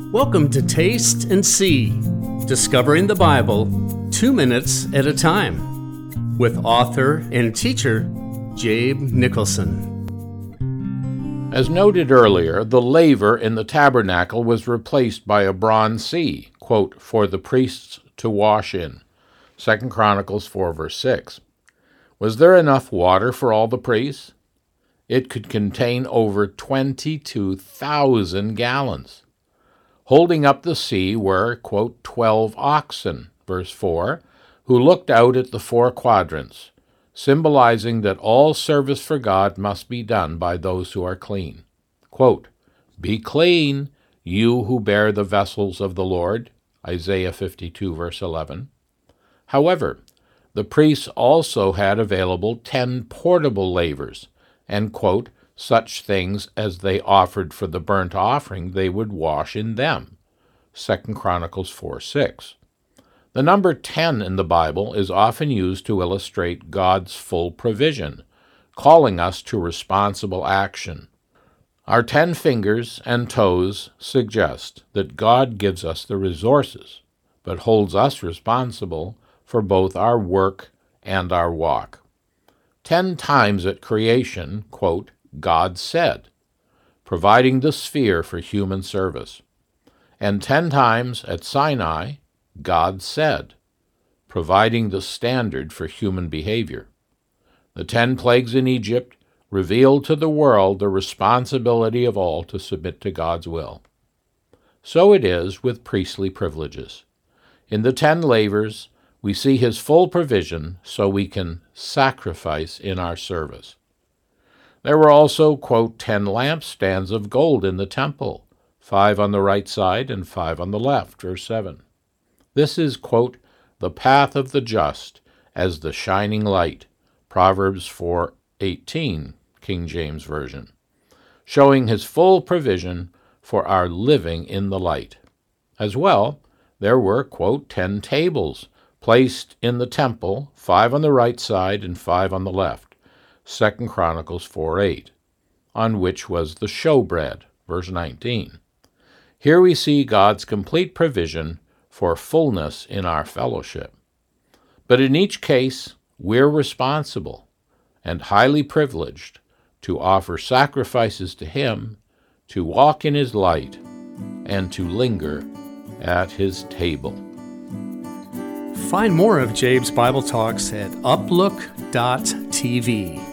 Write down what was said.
Welcome to Taste and See, discovering the Bible 2 minutes at a time, with author and teacher Jabe Nicholson. As noted earlier, the laver in the tabernacle was replaced by a bronze sea, quote, for the priests to wash in, 2 Chronicles 4, verse 6. Was there enough water for all the priests? It could contain over 22,000 gallons. Holding up the sea were, quote, 12 oxen, verse 4, who looked out at the four quadrants, symbolizing that all service for God must be done by those who are clean. Quote, "Be clean, you who bear the vessels of the Lord," Isaiah 52, verse 11. However, the priests also had available 10 portable lavers, and, quote, such things as they offered for the burnt offering they would wash in them, 2 Chronicles 4:6. The number 10 in the Bible is often used to illustrate God's full provision, calling us to responsible action. Our 10 fingers and toes suggest that God gives us the resources, but holds us responsible for both our work and our walk. 10 times at creation, quote, God said, providing the sphere for human service. And 10 times at Sinai, God said, providing the standard for human behavior. The 10 plagues in Egypt revealed to the world the responsibility of all to submit to God's will. So it is with priestly privileges. In the 10 lavers, we see his full provision so we can sacrifice in our service. There were also, quote, 10 lampstands of gold in the temple, 5 on the right side and 5 on the left, verse 7. This is, quote, the path of the just as the shining light, Proverbs 4:18, King James Version, showing his full provision for our living in the light. As well, there were, quote, 10 tables placed in the temple, 5 on the right side and 5 on the left, 2 Chronicles 4:8, on which was the showbread, verse 19. Here we see God's complete provision for fullness in our fellowship. But in each case, we're responsible and highly privileged to offer sacrifices to him, to walk in his light, and to linger at his table. Find more of Jabe's Bible Talks at uplook.tv.